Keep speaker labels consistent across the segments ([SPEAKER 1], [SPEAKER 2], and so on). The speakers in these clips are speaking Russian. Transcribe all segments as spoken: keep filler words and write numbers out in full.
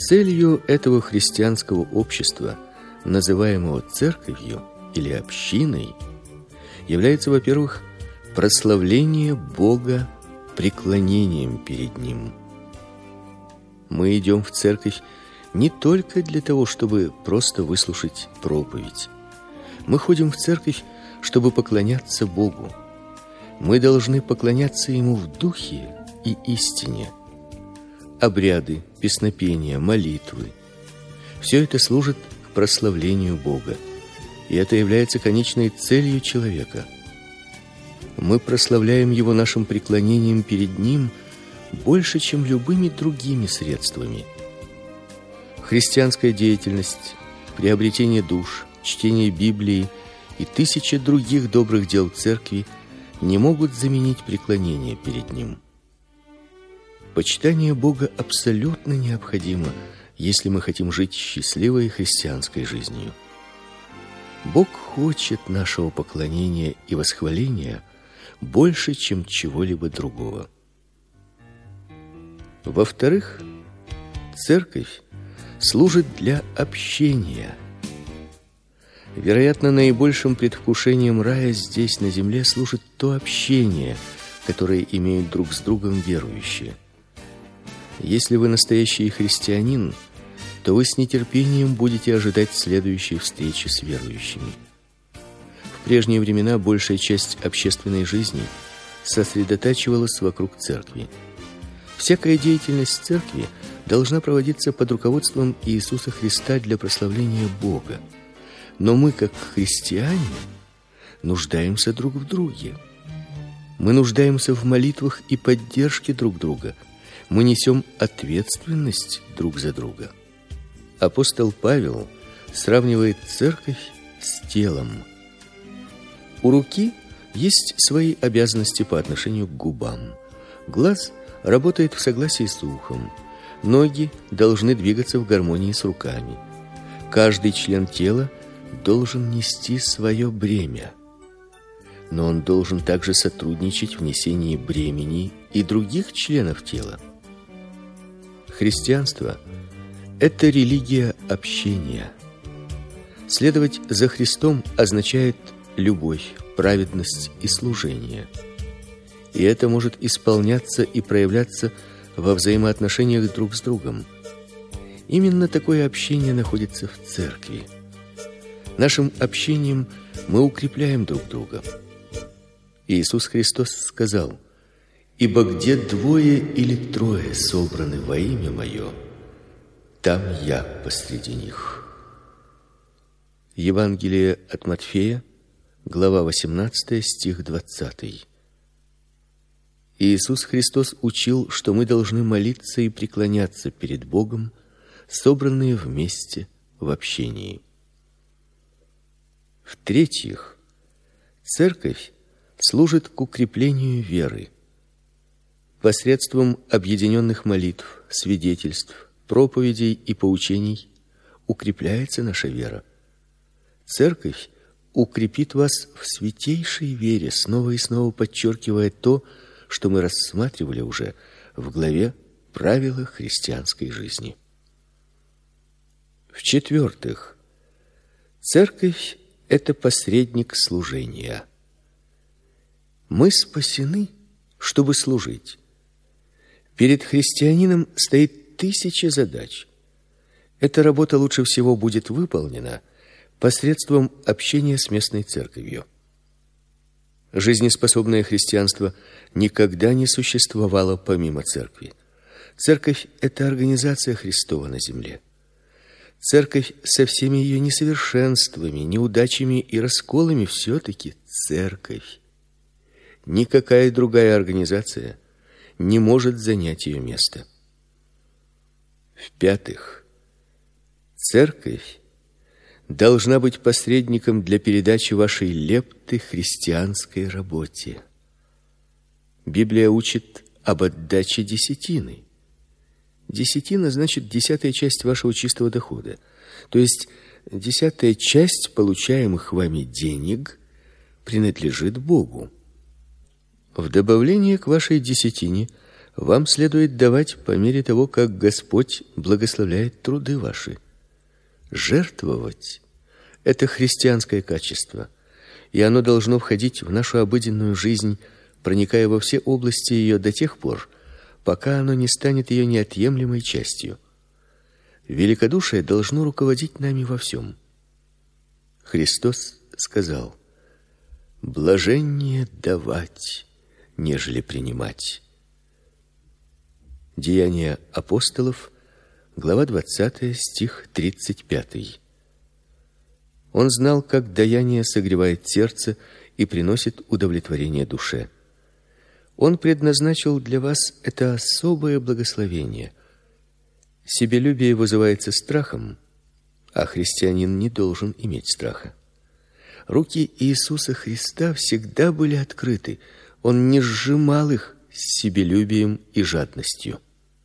[SPEAKER 1] Целью этого христианского общества, называемого церковью или общиной, является, во-первых, прославление Бога преклонением перед Ним. Мы идем в церковь не только для того, чтобы просто выслушать проповедь. Мы ходим в церковь, чтобы поклоняться Богу. Мы должны поклоняться Ему в духе и истине. Обряды, песнопения, молитвы – все это служит к прославлению Бога, и это является конечной целью человека. Мы прославляем Его нашим преклонением перед Ним больше, чем любыми другими средствами. Христианская деятельность, приобретение душ, чтение Библии и тысячи других добрых дел церкви не могут заменить преклонение перед Ним. Почитание Бога абсолютно необходимо, если мы хотим жить счастливой христианской жизнью. Бог хочет нашего поклонения и восхваления больше, чем чего-либо другого. Во-вторых, церковь служит для общения. Вероятно, наибольшим предвкушением рая здесь, на земле, служит то общение, которое имеют друг с другом верующие. Если вы настоящий христианин, то вы с нетерпением будете ожидать следующей встречи с верующими. В прежние времена большая часть общественной жизни сосредотачивалась вокруг церкви. Всякая деятельность церкви должна проводиться под руководством Иисуса Христа для прославления Бога. Но мы, как христиане, нуждаемся друг в друге. Мы нуждаемся в молитвах и поддержке друг друга. Мы несем ответственность друг за друга. Апостол Павел сравнивает церковь с телом. У руки есть свои обязанности по отношению к губам. Глаз работает в согласии с ухом. Ноги должны двигаться в гармонии с руками. Каждый член тела должен нести свое бремя. Но он должен также сотрудничать в несении бремени и других членов тела. Христианство – это религия общения. Следовать за Христом означает любовь, праведность и служение. И это может исполняться и проявляться во взаимоотношениях друг с другом. Именно такое общение находится в церкви. Нашим общением мы укрепляем друг друга. Иисус Христос сказал: «Ибо где двое или трое собраны во имя Мое, там Я посреди них». Евангелие от Матфея, глава восемнадцатая, стих двадцатый. Иисус Христос учил, что мы должны молиться и преклоняться перед Богом, собранные вместе в общении. В-третьих, церковь служит к укреплению веры. Посредством объединенных молитв, свидетельств, проповедей и поучений укрепляется наша вера. Церковь укрепит вас в святейшей вере, снова и снова подчеркивая то, что мы рассматривали уже в главе «Правила христианской жизни». В-четвертых, церковь – это посредник служения. Мы спасены, чтобы служить. Перед христианином стоит тысяча задач. Эта работа лучше всего будет выполнена посредством общения с местной церковью. Жизнеспособное христианство никогда не существовало помимо церкви. Церковь – это организация Христова на земле. Церковь со всеми ее несовершенствами, неудачами и расколами все-таки церковь. Никакая другая организация не может занять ее место. В-пятых, церковь должна быть посредником для передачи вашей лепты христианской работе. Библия учит об отдаче десятины. Десятина значит десятая часть вашего чистого дохода. То есть десятая часть получаемых вами денег принадлежит Богу. В добавление к вашей десятине Вам следует давать по мере того, как Господь благословляет труды ваши. Жертвовать – это христианское качество, и оно должно входить в нашу обыденную жизнь, проникая во все области ее до тех пор, пока оно не станет ее неотъемлемой частью. Великодушие должно руководить нами во всем. Христос сказал: «Блаженнее давать, нежели принимать». Деяния апостолов, глава двадцатая, стих тридцать пятый. Он знал, как даяние согревает сердце и приносит удовлетворение душе. Он предназначил для вас это особое благословение. Себелюбие вызывается страхом, а христианин не должен иметь страха. Руки Иисуса Христа всегда были открыты. Он не сжимал их с себелюбием и жадностью.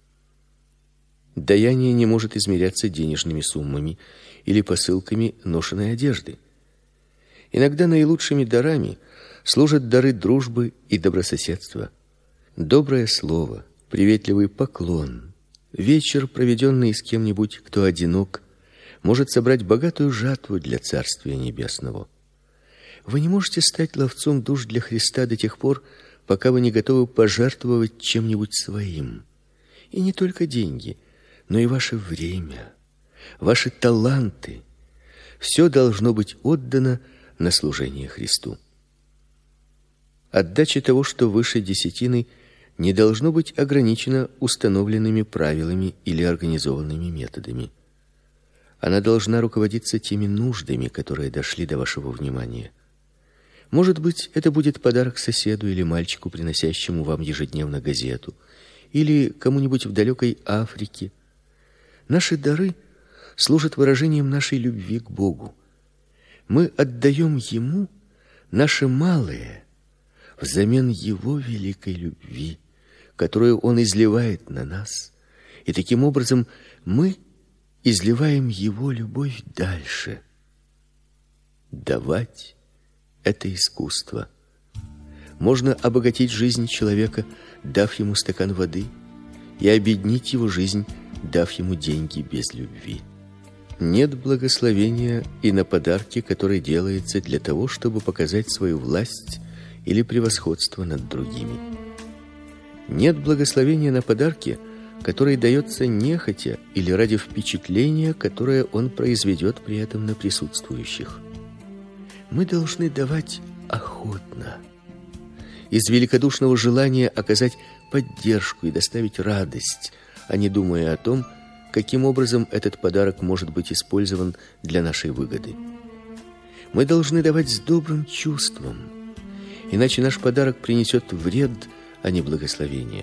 [SPEAKER 1] Даяние не может измеряться денежными суммами или посылками ношеной одежды. Иногда наилучшими дарами служат дары дружбы и добрососедства. Доброе слово, приветливый поклон, вечер, проведенный с кем-нибудь, кто одинок, может собрать богатую жатву для Царствия Небесного. Вы не можете стать ловцом душ для Христа до тех пор, пока вы не готовы пожертвовать чем-нибудь своим. И не только деньги, но и ваше время, ваши таланты. Все должно быть отдано на служение Христу. Отдача того, что выше десятины, не должно быть ограничена установленными правилами или организованными методами. Она должна руководиться теми нуждами, которые дошли до вашего внимания. Может быть, это будет подарок соседу или мальчику, приносящему вам ежедневно газету, или кому-нибудь в далекой Африке. Наши дары служат выражением нашей любви к Богу. Мы отдаем Ему наше малое взамен Его великой любви, которую Он изливает на нас, и таким образом мы изливаем Его любовь дальше. Давать – это искусство. Можно обогатить жизнь человека, дав ему стакан воды, и обеднить его жизнь, дав ему деньги без любви. Нет благословения и на подарке, который делается для того, чтобы показать свою власть или превосходство над другими. Нет благословения на подарке, который дается нехотя или ради впечатления, которое он произведет при этом на присутствующих. Мы должны давать охотно, из великодушного желания оказать поддержку и доставить радость, а не думая о том, каким образом этот подарок может быть использован для нашей выгоды. Мы должны давать с добрым чувством, иначе наш подарок принесет вред, а не благословение.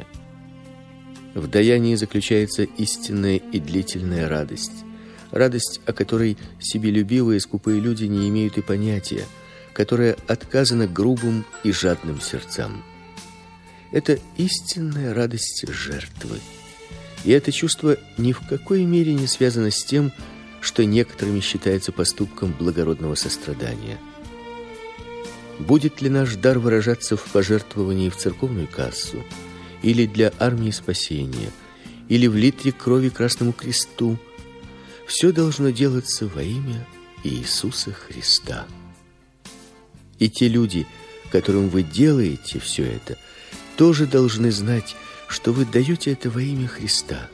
[SPEAKER 1] В даянии заключается истинная и длительная радость, радость, о которой себелюбивые скупые люди не имеют и понятия, которая отказана грубым и жадным сердцам. Это истинная радость жертвы. И это чувство ни в какой мере не связано с тем, что некоторыми считается поступком благородного сострадания. Будет ли наш дар выражаться в пожертвовании в церковную кассу, или для армии спасения, или в литре крови Красному Кресту, все должно делаться во имя Иисуса Христа. И те люди, которым вы делаете все это, тоже должны знать, что вы даете это во имя Христа.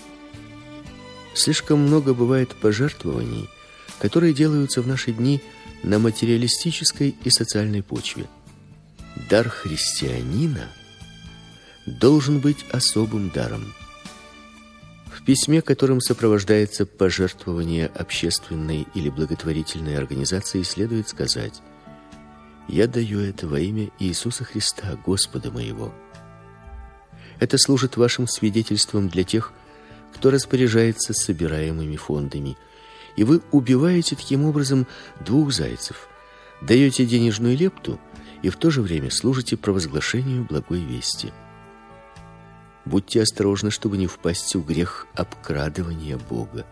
[SPEAKER 1] Слишком много бывает пожертвований, которые делаются в наши дни на материалистической и социальной почве. Дар христианина должен быть особым даром. В письме, которым сопровождается пожертвование общественной или благотворительной организации, следует сказать: «Я даю это во имя Иисуса Христа, Господа моего». Это служит вашим свидетельством для тех, кто распоряжается собираемыми фондами, и вы убиваете таким образом двух зайцев: даете денежную лепту и в то же время служите провозглашению благой вести. Будьте осторожны, чтобы не впасть в грех обкрадывания Бога.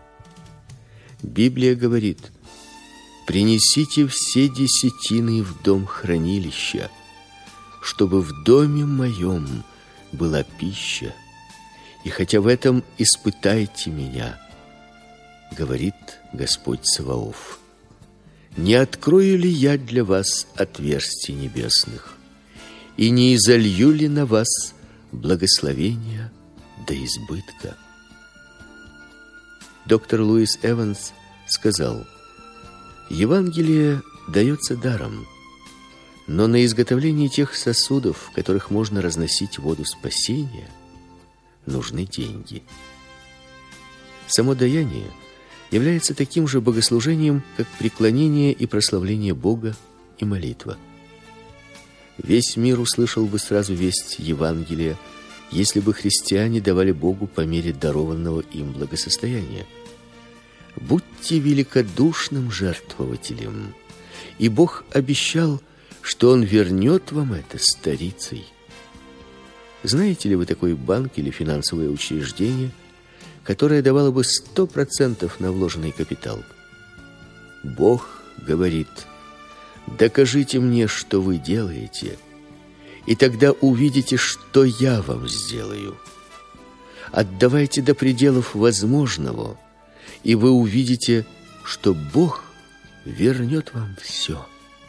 [SPEAKER 1] Библия говорит: «Принесите все десятины в дом хранилища, чтобы в доме моем была пища, и хотя в этом испытайте меня, говорит Господь Саваоф. Не открою ли я для вас отверстий небесных, и не изолью ли на вас благословения до избытка? Доктор Луис Эванс сказал: Евангелие дается даром, но на изготовление тех сосудов, в которых можно разносить воду спасения, нужны деньги. Само даяние является таким же богослужением, как преклонение и прославление Бога и молитва. Весь мир услышал бы сразу весть Евангелия, если бы христиане давали Богу по мере дарованного им благосостояния. Будьте великодушным жертвователем, и Бог обещал, что Он вернет вам это старицей. Знаете ли вы такой банк или финансовое учреждение, которое давало бы сто процентов на вложенный капитал? Бог говорит: докажите мне, что вы делаете, и тогда увидите, что я вам сделаю. Отдавайте до пределов возможного, и вы увидите, что Бог вернет вам все.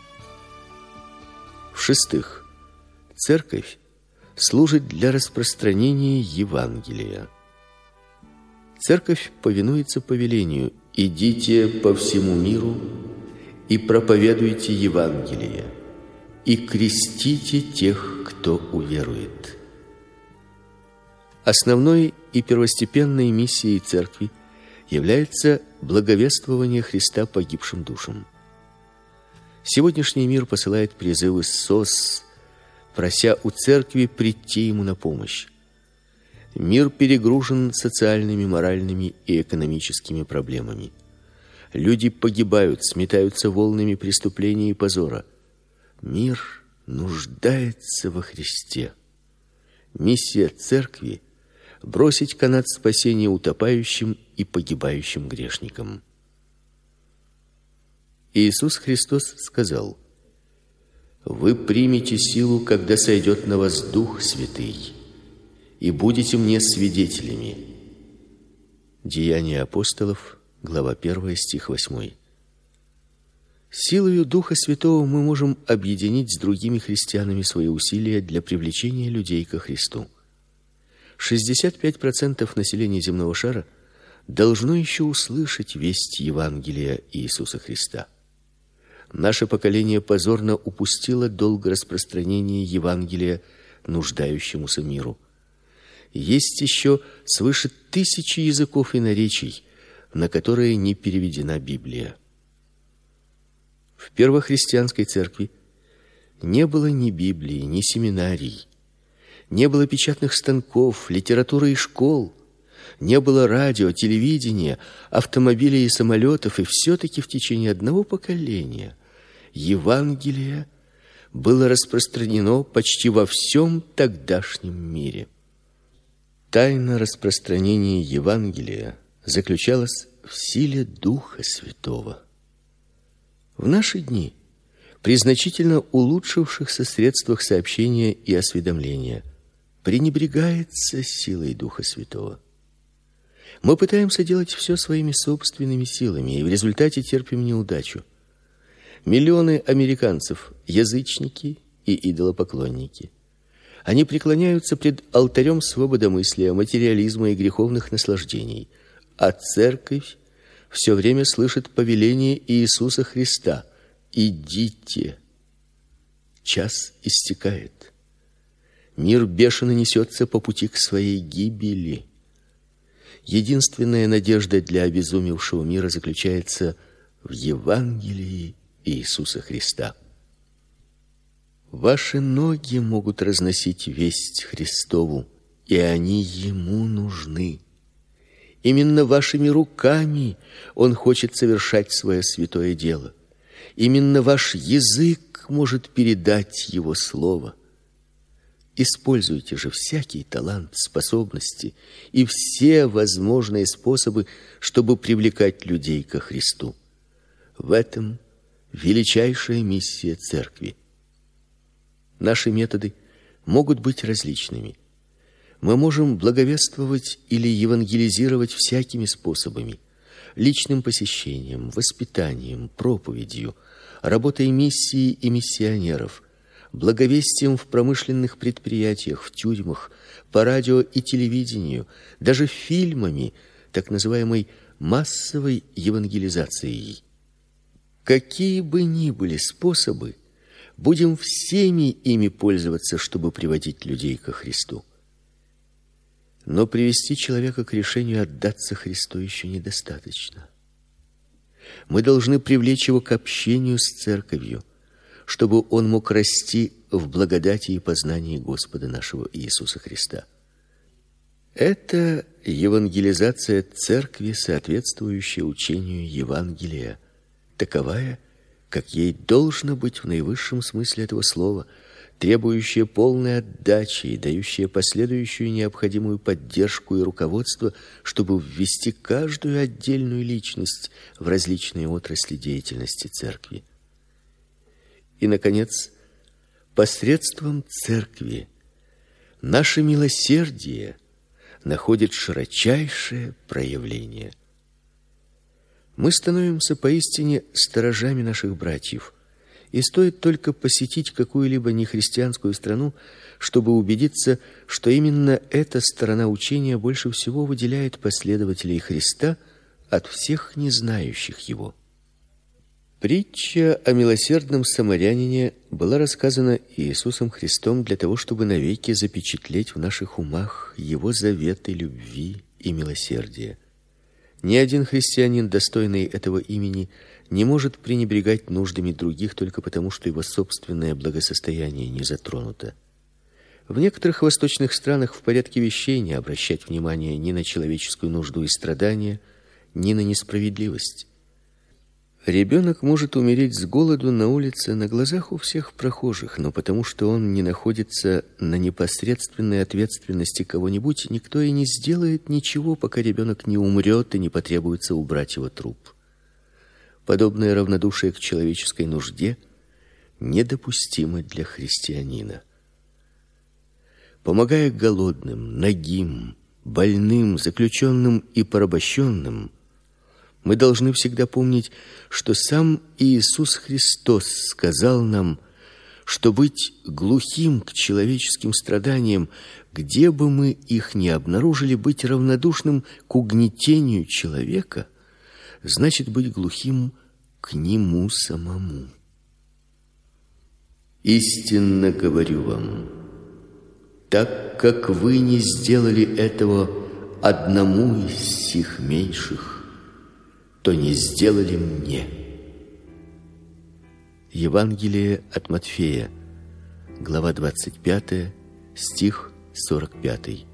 [SPEAKER 1] В-шестых, церковь служит для распространения Евангелия. Церковь повинуется повелению: идите по всему миру и проповедуйте Евангелие, и крестите тех, кто уверует. Основной и первостепенной миссией церкви является благовествование Христа погибшим душам. Сегодняшний мир посылает призывы СОС, прося у церкви прийти ему на помощь. Мир перегружен социальными, моральными и экономическими проблемами. Люди погибают, сметаются волнами преступления и позора. Мир нуждается во Христе. Миссия церкви — бросить канат спасения утопающим и погибающим грешникам. Иисус Христос сказал: «Вы примете силу, когда сойдет на вас Дух Святый, и будете мне свидетелями». Деяния апостолов, глава первая, стих восьмой. Силою Духа Святого мы можем объединить с другими христианами свои усилия для привлечения людей ко Христу. шестьдесят пять процентов населения земного шара должно еще услышать весть Евангелия Иисуса Христа. Наше поколение позорно упустило долг распространения Евангелия нуждающемуся миру. Есть еще свыше тысячи языков и наречий, на которые не переведена Библия. В первохристианской церкви не было ни Библии, ни семинарий, не было печатных станков, литературы и школ, не было радио, телевидения, автомобилей и самолетов, и все-таки в течение одного поколения Евангелие было распространено почти во всем тогдашнем мире. Тайна распространения Евангелия заключалась в силе Духа Святого. В наши дни, при значительно улучшившихся средствах сообщения и осведомления, пренебрегается силой Духа Святого. Мы пытаемся делать все своими собственными силами, и в результате терпим неудачу. Миллионы американцев – язычники и идолопоклонники. Они преклоняются пред алтарем свободомыслия, материализма и греховных наслаждений, а церковь все время слышит повеление Иисуса Христа: «Идите». Час истекает. Мир бешено несется по пути к своей гибели. Единственная надежда для обезумевшего мира заключается в Евангелии Иисуса Христа. Ваши ноги могут разносить весть Христову, и они Ему нужны. Именно вашими руками Он хочет совершать свое святое дело. Именно ваш язык может передать Его слово. Используйте же всякий талант, способности и все возможные способы, чтобы привлекать людей ко Христу. В этом величайшая миссия церкви. Наши методы могут быть различными. Мы можем благовествовать или евангелизировать всякими способами: личным посещением, воспитанием, проповедью, работой миссии и миссионеров, благовестием в промышленных предприятиях, в тюрьмах, по радио и телевидению, даже фильмами, так называемой массовой евангелизацией. Какие бы ни были способы, будем всеми ими пользоваться, чтобы приводить людей ко Христу. Но привести человека к решению отдаться Христу еще недостаточно. Мы должны привлечь его к общению с церковью, чтобы он мог расти в благодати и познании Господа нашего Иисуса Христа. Это евангелизация церкви, соответствующая учению Евангелия, таковая, как ей должно быть в наивысшем смысле этого слова, требующая полной отдачи и дающая последующую необходимую поддержку и руководство, чтобы ввести каждую отдельную личность в различные отрасли деятельности церкви. И, наконец, посредством церкви наше милосердие находит широчайшее проявление. Мы становимся поистине сторожами наших братьев, и стоит только посетить какую-либо нехристианскую страну, чтобы убедиться, что именно эта сторона учения больше всего выделяет последователей Христа от всех незнающих его. Притча о милосердном самарянине была рассказана Иисусом Христом для того, чтобы навеки запечатлеть в наших умах его заветы любви и милосердия. Ни один христианин, достойный этого имени, не может пренебрегать нуждами других только потому, что его собственное благосостояние не затронуто. В некоторых восточных странах в порядке вещей не обращать внимания ни на человеческую нужду и страдания, ни на несправедливость. Ребенок может умереть с голоду на улице на глазах у всех прохожих, но потому что он не находится на непосредственной ответственности кого-нибудь, никто и не сделает ничего, пока ребенок не умрет и не потребуется убрать его труп. Подобное равнодушие к человеческой нужде недопустимо для христианина. Помогая голодным, нагим, больным, заключенным и порабощенным, мы должны всегда помнить, что сам Иисус Христос сказал нам, что быть глухим к человеческим страданиям, где бы мы их ни обнаружили, быть равнодушным к угнетению человека, значит быть глухим к нему самому. Истинно говорю вам, так как вы не сделали этого одному из сих меньших, то не сделали мне. Евангелие от Матфея, глава двадцать пятая, стих сорок пятый.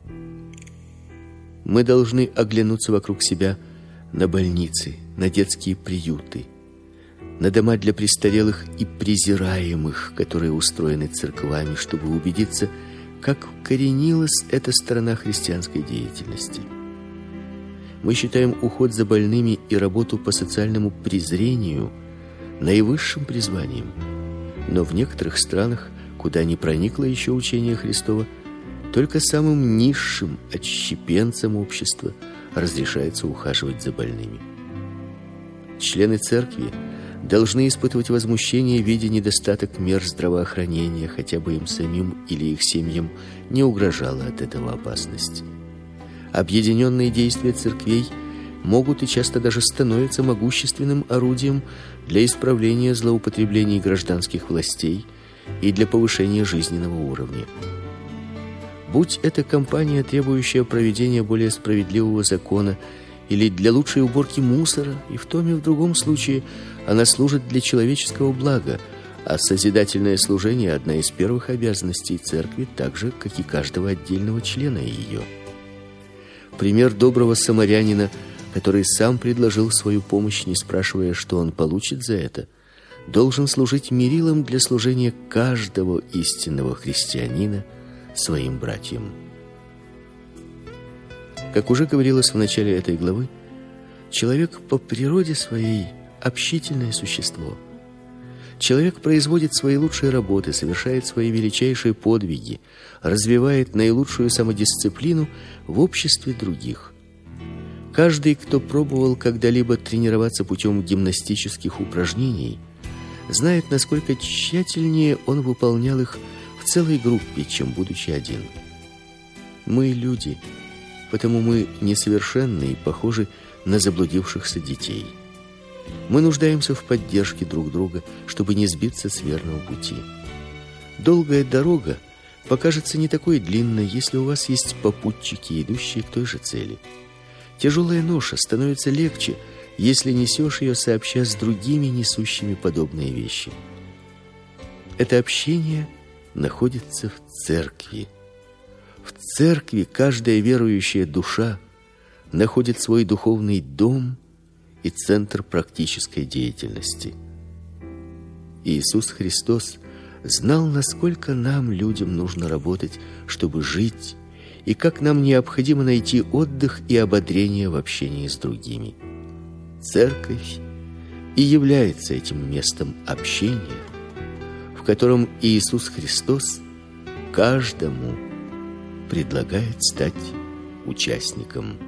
[SPEAKER 1] Мы должны оглянуться вокруг себя на больницы, на детские приюты, на дома для престарелых и презираемых, которые устроены церквами, чтобы убедиться, как укоренилась эта сторона христианской деятельности. Мы считаем уход за больными и работу по социальному презрению наивысшим призванием. Но в некоторых странах, куда не проникло еще учение Христово, только самым низшим отщепенцам общества разрешается ухаживать за больными. Члены церкви должны испытывать возмущение, видя недостаток мер здравоохранения, хотя бы им самим или их семьям не угрожала от этого опасность. Объединенные действия церквей могут и часто даже становятся могущественным орудием для исправления злоупотреблений гражданских властей и для повышения жизненного уровня. Будь это кампания, требующая проведения более справедливого закона, или для лучшей уборки мусора, и в том и в другом случае она служит для человеческого блага, а созидательное служение – одна из первых обязанностей церкви, так же, как и каждого отдельного члена ее. Пример доброго самарянина, который сам предложил свою помощь, не спрашивая, что он получит за это, должен служить мерилом для служения каждого истинного христианина своим братьям. Как уже говорилось в начале этой главы, человек по природе своей общительное существо. Человек производит свои лучшие работы, совершает свои величайшие подвиги, развивает наилучшую самодисциплину в обществе других. Каждый, кто пробовал когда-либо тренироваться путем гимнастических упражнений, знает, насколько тщательнее он выполнял их в целой группе, чем будучи один. Мы люди, потому мы несовершенны и похожи на заблудившихся детей. Мы нуждаемся в поддержке друг друга, чтобы не сбиться с верного пути. Долгая дорога покажется не такой длинной, если у вас есть попутчики, идущие к той же цели. Тяжелая ноша становится легче, если несешь ее сообща с другими, несущими подобные вещи. Это общение находится в церкви. В церкви каждая верующая душа находит свой духовный дом и центр практической деятельности. Иисус Христос знал, насколько нам, людям, нужно работать, чтобы жить, и как нам необходимо найти отдых и ободрение в общении с другими. Церковь и является этим местом общения, в котором Иисус Христос каждому предлагает стать участником.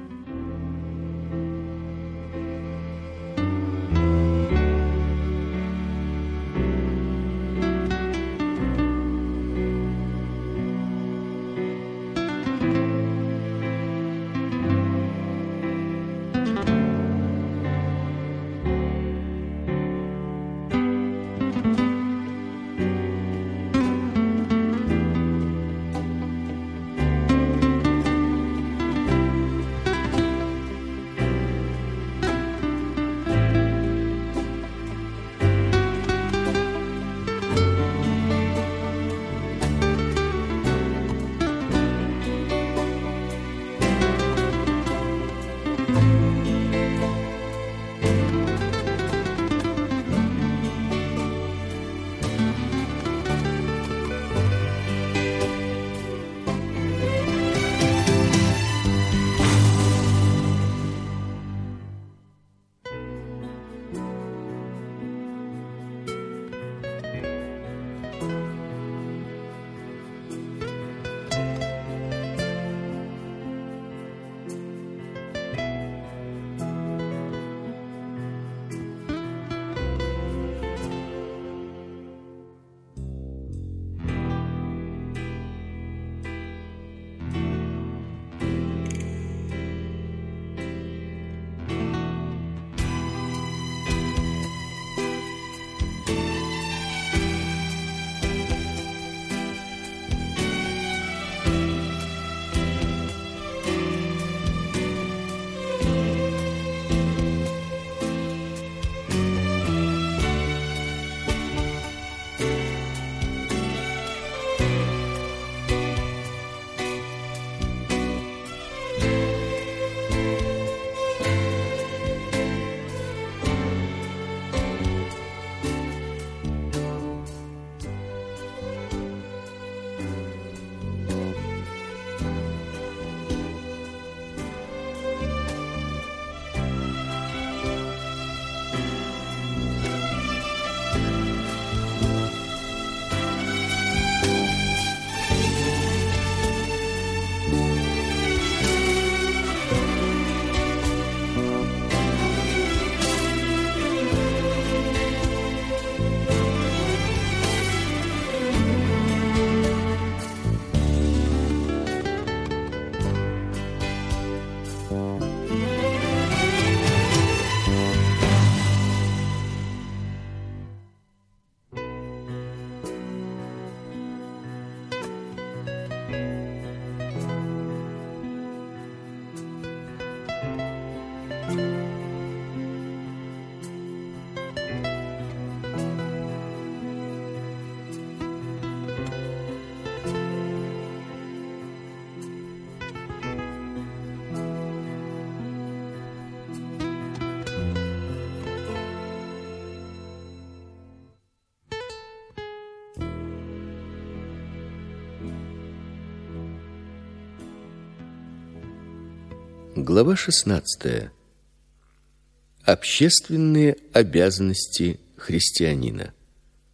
[SPEAKER 1] Глава шестнадцатая. Общественные обязанности христианина.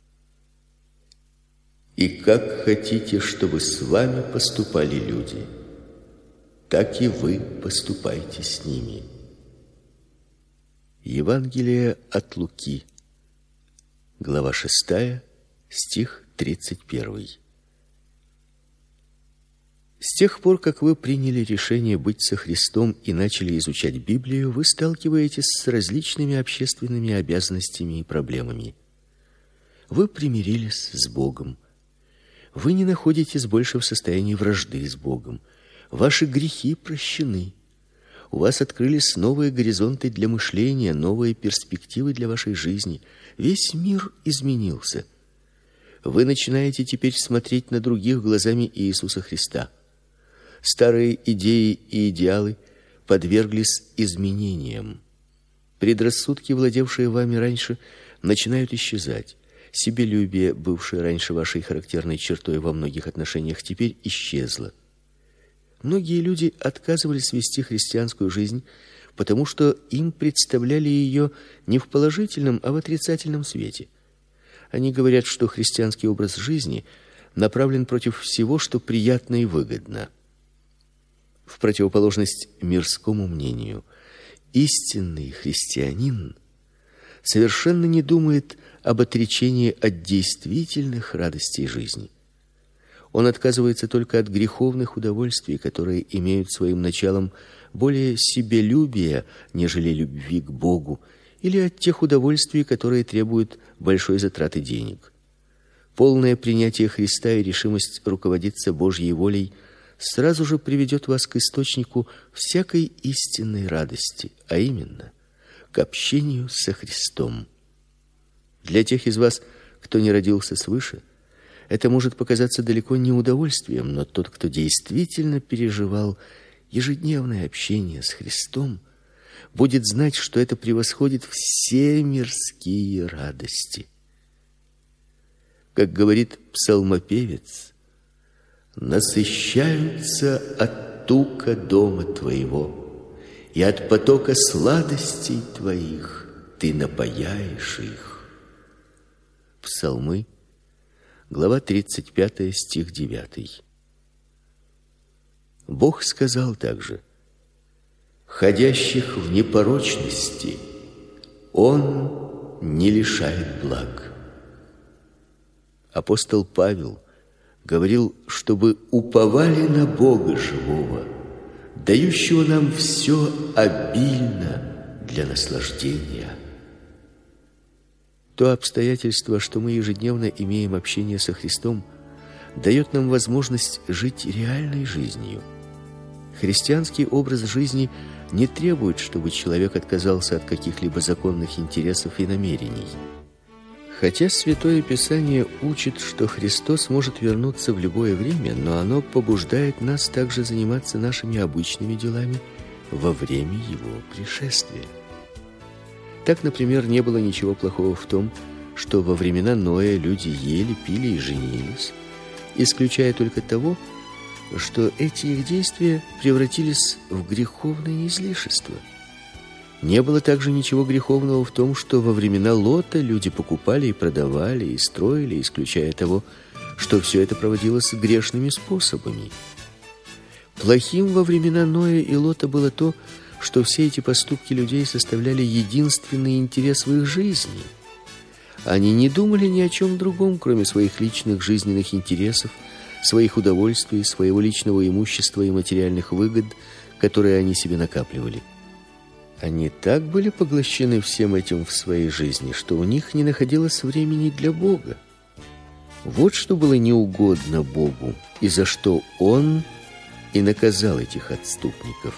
[SPEAKER 1] И как хотите, чтобы с вами поступали люди, так и вы поступайте с ними. Евангелие от Луки, глава шестая, стих тридцать первый. С тех пор, как вы приняли решение быть со Христом и начали изучать Библию, вы сталкиваетесь с различными общественными обязанностями и проблемами. Вы примирились с Богом. Вы не находитесь больше в состоянии вражды с Богом. Ваши грехи прощены. У вас открылись новые горизонты для мышления, новые перспективы для вашей жизни. Весь мир изменился. Вы начинаете теперь смотреть на других глазами Иисуса Христа. Старые идеи и идеалы подверглись изменениям. Предрассудки, владевшие вами раньше, начинают исчезать. Себелюбие, бывшее раньше вашей характерной чертой во многих отношениях, теперь исчезло. Многие люди отказывались вести христианскую жизнь, потому что им представляли ее не в положительном, а в отрицательном свете. Они говорят, что христианский образ жизни направлен против всего, что приятно и выгодно. В противоположность мирскому мнению, истинный христианин совершенно не думает об отречении от действительных радостей жизни. Он отказывается только от греховных удовольствий, которые имеют своим началом более себелюбия, нежели любви к Богу, или от тех удовольствий, которые требуют большой затраты денег. Полное принятие Христа и решимость руководиться Божьей волей сразу же приведет вас к источнику всякой истинной радости, а именно к общению со Христом. Для тех из вас, кто не родился свыше, это может показаться далеко не удовольствием, но тот, кто действительно переживал ежедневное общение с Христом, будет знать, что это превосходит все мирские радости. Как говорит псалмопевец: насыщаются от тука дома твоего, и от потока сладостей твоих ты напояешь их. Псалмы, глава тридцать пятая, стих девятый. Бог сказал также: ходящих в непорочности Он не лишает благ. Апостол Павел говорил, чтобы уповали на Бога живого, дающего нам все обильно для наслаждения. То обстоятельство, что мы ежедневно имеем общение со Христом, дает нам возможность жить реальной жизнью. Христианский образ жизни не требует, чтобы человек отказался от каких-либо законных интересов и намерений. Хотя Святое Писание учит, что Христос может вернуться в любое время, но оно побуждает нас также заниматься нашими обычными делами во время Его пришествия. Так, например, не было ничего плохого в том, что во времена Ноя люди ели, пили и женились, исключая только того, что эти их действия превратились в греховное излишество. Не было также ничего греховного в том, что во времена Лота люди покупали и продавали и строили, исключая того, что все это проводилось грешными способами. Плохим во времена Ноя и Лота было то, что все эти поступки людей составляли единственный интерес в их жизни. Они не думали ни о чем другом, кроме своих личных жизненных интересов, своих удовольствий, своего личного имущества и материальных выгод, которые они себе накапливали. Они так были поглощены всем этим в своей жизни, что у них не находилось времени для Бога. Вот что было неугодно Богу, и за что Он и наказал этих отступников.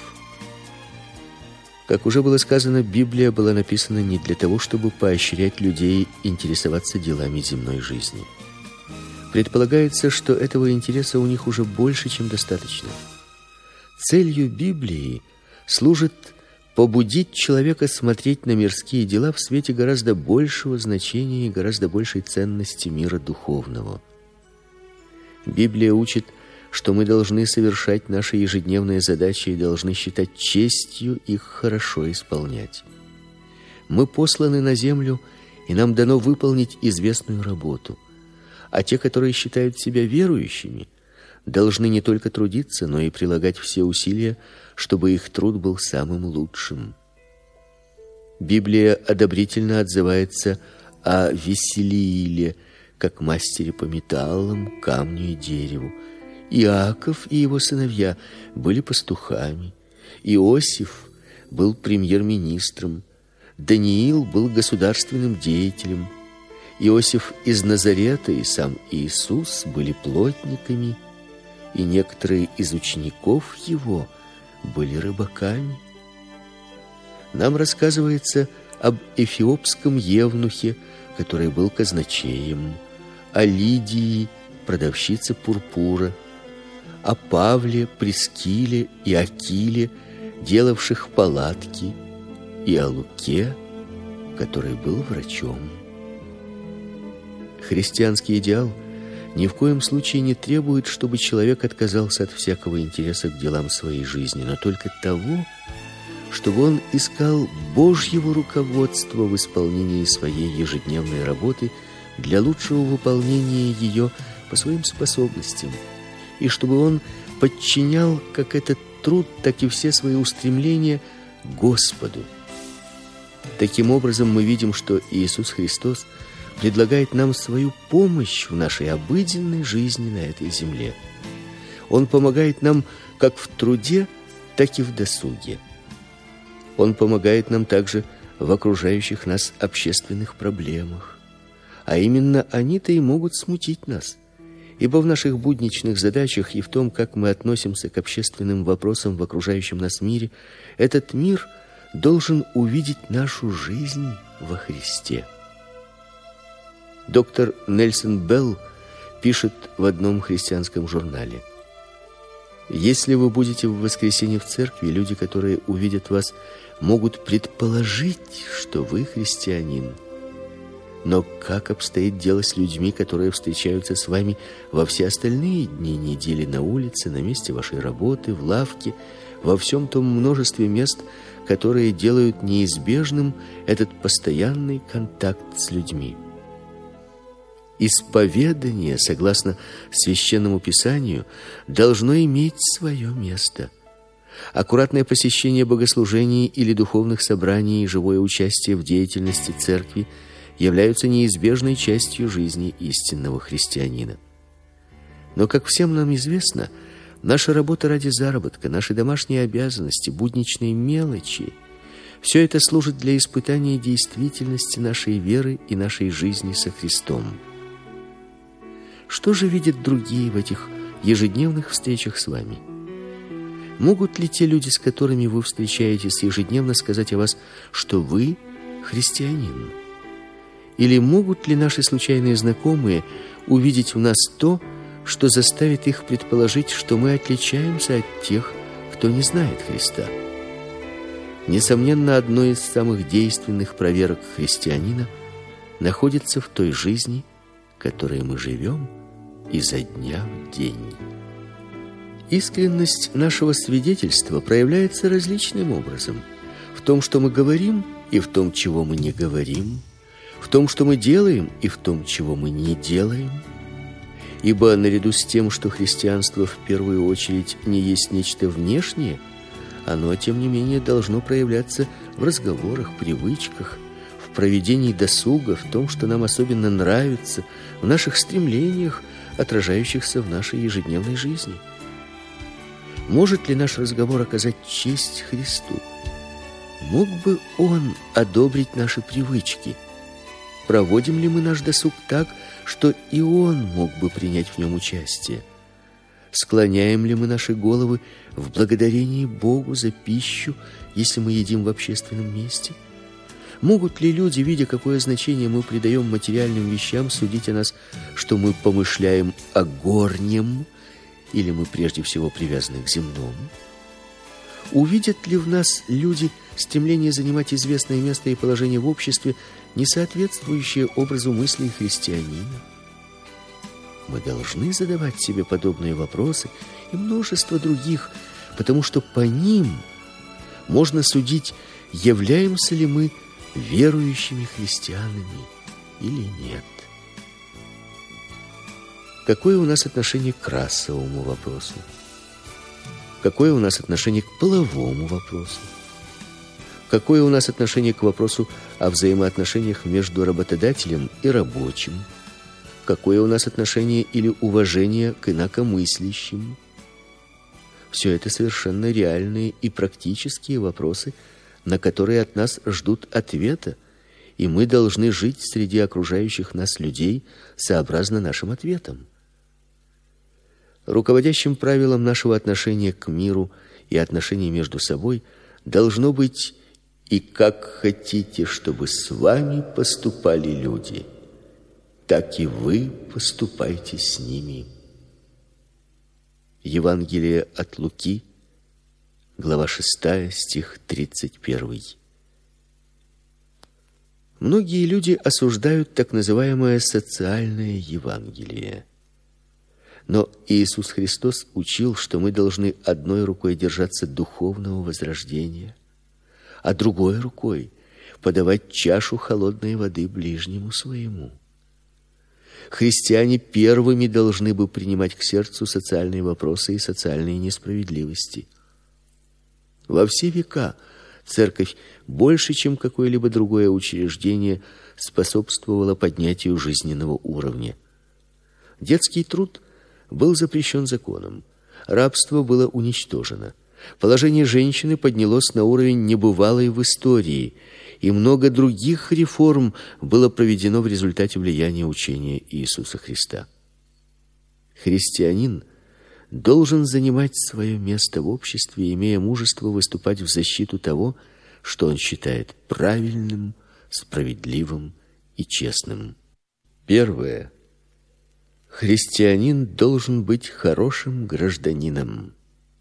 [SPEAKER 1] Как уже было сказано, Библия была написана не для того, чтобы поощрять людей интересоваться делами земной жизни. Предполагается, что этого интереса у них уже больше, чем достаточно. Целью Библии служит побудить человека смотреть на мирские дела в свете гораздо большего значения и гораздо большей ценности мира духовного. Библия учит, что мы должны совершать наши ежедневные задачи и должны считать честью их хорошо исполнять. Мы посланы на землю, и нам дано выполнить известную работу. А те, которые считают себя верующими, должны не только трудиться, но и прилагать все усилия, чтобы их труд был самым лучшим. Библия одобрительно отзывается о Веселииле, как мастере по металлам, камню и дереву. Иаков и его сыновья были пастухами. Иосиф был премьер-министром. Даниил был государственным деятелем. Иосиф из Назарета и сам Иисус были плотниками, и некоторые из учеников его были рыбаками. Нам рассказывается об эфиопском евнухе, который был казначеем, о Лидии, продавщице пурпура, о Павле, Прискиле и Акиле, делавших палатки, и о Луке, который был врачом. Христианский идеал ни в коем случае не требует, чтобы человек отказался от всякого интереса к делам своей жизни, но только того, чтобы он искал Божьего руководства в исполнении своей ежедневной работы для лучшего выполнения ее по своим способностям, и чтобы он подчинял как этот труд, так и все свои устремления Господу. Таким образом, мы видим, что Иисус Христос предлагает нам свою помощь в нашей обыденной жизни на этой земле. Он помогает нам как в труде, так и в досуге. Он помогает нам также в окружающих нас общественных проблемах. А именно они-то и могут смутить нас. Ибо в наших будничных задачах и в том, как мы относимся к общественным вопросам в окружающем нас мире, этот мир должен увидеть нашу жизнь во Христе. Доктор Нельсон Белл пишет в одном христианском журнале: если вы будете в воскресенье в церкви, люди, которые увидят вас, могут предположить, что вы христианин. Но как обстоит дело с людьми, которые встречаются с вами во все остальные дни недели на улице, на месте вашей работы, в лавке, во всем том множестве мест, которые делают неизбежным этот постоянный контакт с людьми? Исповедание, согласно Священному Писанию, должно иметь свое место. Аккуратное посещение богослужений или духовных собраний и живое участие в деятельности церкви являются неизбежной частью жизни истинного христианина. Но, как всем нам известно, наша работа ради заработка, наши домашние обязанности, будничные мелочи – все это служит для испытания действительности нашей веры и нашей жизни со Христом. Что же видят другие в этих ежедневных встречах с вами? Могут ли те люди, с которыми вы встречаетесь ежедневно, сказать о вас, что вы христианин? Или могут ли наши случайные знакомые увидеть в нас то, что заставит их предположить, что мы отличаемся от тех, кто не знает Христа? Несомненно, одной из самых действенных проверок христианина находится в той жизни, которой мы живем изо дня в день. Искренность нашего свидетельства проявляется различным образом: в том, что мы говорим, и в том, чего мы не говорим, в том, что мы делаем, и в том, чего мы не делаем. Ибо наряду с тем, что христианство в первую очередь не есть нечто внешнее, оно, тем не менее, должно проявляться в разговорах, привычках, в проведении досуга, в том, что нам особенно нравится, в наших стремлениях, отражающихся в нашей ежедневной жизни. Может ли наш разговор оказать честь Христу? Мог бы Он одобрить наши привычки? Проводим ли мы наш досуг так, что и Он мог бы принять в нем участие? Склоняем ли мы наши головы в благодарении Богу за пищу, если мы едим в общественном месте? Могут ли люди, видя, какое значение мы придаем материальным вещам, судить о нас, что мы помышляем о горнем, или мы прежде всего привязаны к земному? Увидят ли в нас люди стремление занимать известное место и положение в обществе, не соответствующее образу мыслей христианина? Мы должны задавать себе подобные вопросы и множество других, потому что по ним можно судить, являемся ли мы верующими христианами или нет. Какое у нас отношение к расовому вопросу? Какое у нас отношение к половому вопросу? Какое у нас отношение к вопросу о взаимоотношениях между работодателем и рабочим? Какое у нас отношение или уважение к инакомыслящим? Все это совершенно реальные и практические вопросы, на которые от нас ждут ответа, и мы должны жить среди окружающих нас людей сообразно нашим ответам. Руководящим правилом нашего отношения к миру и отношений между собой должно быть: «И как хотите, чтобы с вами поступали люди, так и вы поступайте с ними». Евангелие от Луки, глава шестая, стих тридцать первый. Многие люди осуждают так называемое социальное Евангелие. Но Иисус Христос учил, что мы должны одной рукой держаться духовного возрождения, а другой рукой подавать чашу холодной воды ближнему своему. Христиане первыми должны бы принимать к сердцу социальные вопросы и социальные несправедливости. Во все века церковь больше, чем какое-либо другое учреждение, способствовала поднятию жизненного уровня. Детский труд был запрещен законом, рабство было уничтожено, положение женщины поднялось на уровень небывалый в истории, и много других реформ было проведено в результате влияния учения Иисуса Христа. Христианин должен занимать свое место в обществе, имея мужество выступать в защиту того, что он считает правильным, справедливым и честным. Первое. Христианин должен быть хорошим гражданином.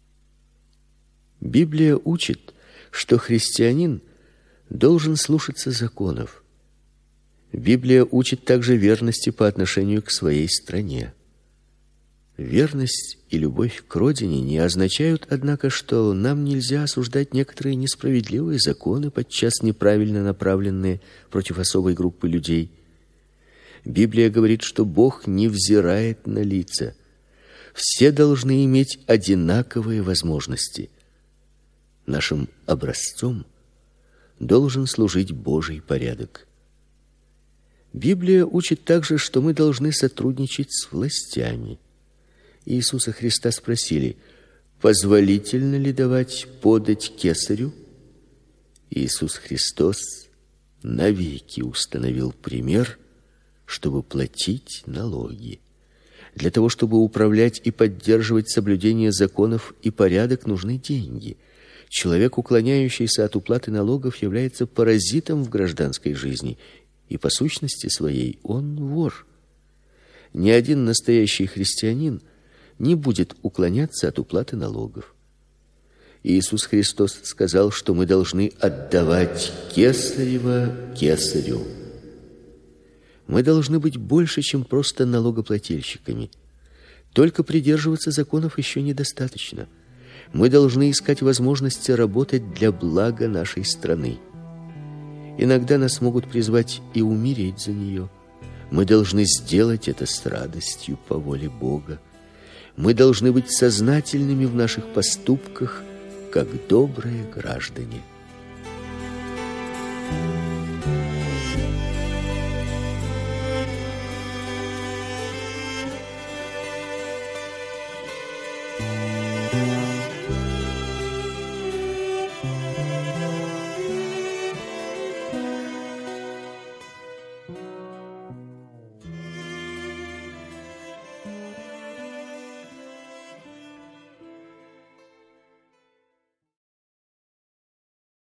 [SPEAKER 1] Библия учит, что христианин должен слушаться законов. Библия учит также верности по отношению к своей стране. Верность и любовь к родине не означают, однако, что нам нельзя осуждать некоторые несправедливые законы, подчас неправильно направленные против особой группы людей. Библия говорит, что Бог не взирает на лица. Все должны иметь одинаковые возможности. Нашим образцом должен служить Божий порядок. Библия учит также, что мы должны сотрудничать с властями. Иисуса Христа спросили: позволительно ли давать подать кесарю? Иисус Христос навеки установил пример, чтобы платить налоги. Для того, чтобы управлять и поддерживать соблюдение законов и порядок, нужны деньги. Человек, уклоняющийся от уплаты налогов, является паразитом в гражданской жизни, и по сущности своей он вор. Ни один настоящий христианин не будет уклоняться от уплаты налогов. Иисус Христос сказал, что мы должны отдавать кесарево кесарю. Мы должны быть больше, чем просто налогоплательщиками. Только придерживаться законов еще недостаточно. Мы должны искать возможности работать для блага нашей страны. Иногда нас могут призвать и умереть за нее. Мы должны сделать это с радостью по воле Бога. Мы должны быть сознательными в наших поступках, как добрые граждане.